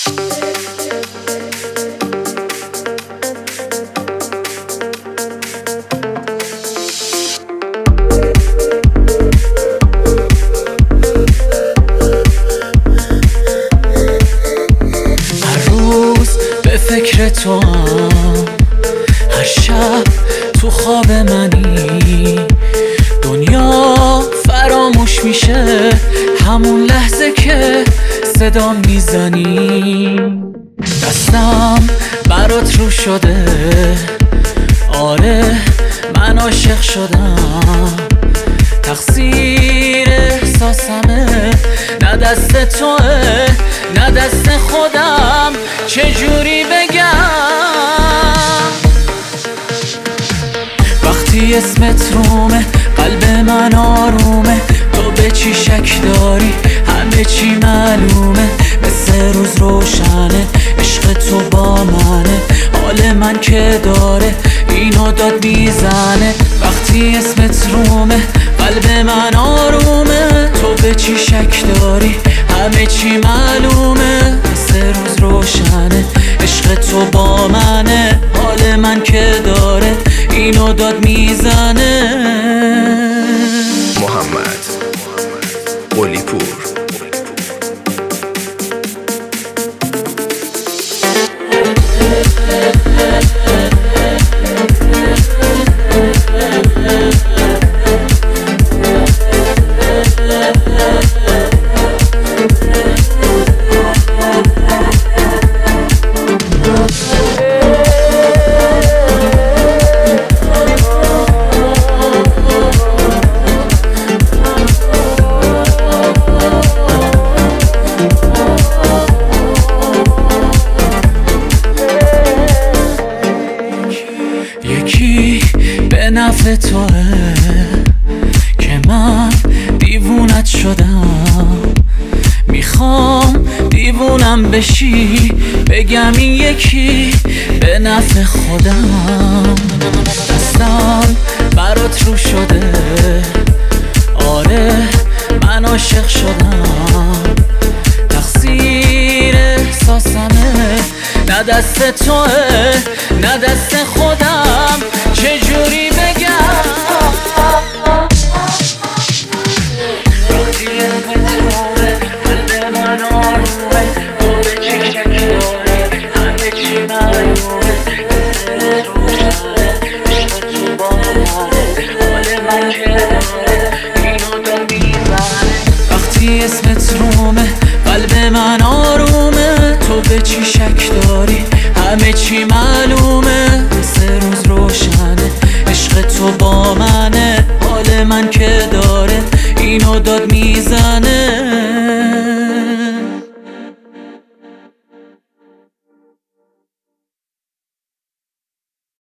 فکر تو هم هر شب تو خواب منی، دنیا فراموش میشه همون لحظه که صدا میزنی. دستم برات رو شده، آره من عاشق شدم، تقصیر احساسمه، نه دست توه نه دست خودم، چجوری بگم؟ وقتی اسمت رومه قلب من آرومه، تو به چی شک داری همه چی معلومه، مثل روز روشنه عشق تو با منه، حال من که داره اینو داد میزنه. وقتی اسمت رومه قلب من آرومه، تو به چی شک داری همه چی معلومه، مثل روز روشنه عشق تو با منه، حال من که داره اینو داد میزنه. محمد قلی پور. یکی به نفع توه که من دیوونت شدم، میخوام دیوونم بشی بگم این یکی به نفع خودم. دستم برات رو شده، آره من عاشق شدم، تقصیر احساسمه، نه دست توه نه دست خودم، چجوری بگم؟ وقتی اسمت رومه قلب من آرومه، تو به چی شک داری همه چی معلومه، مثل روشنه عشق تو با منه، حال من که داره اینو داد میزنه. وقتی اسمت رومه قلب من آرومه، تو به چی شک داری همه چی معلومه، مثل روز روشنه عشق تو با منه، حال من که داره اینو داد میزنه.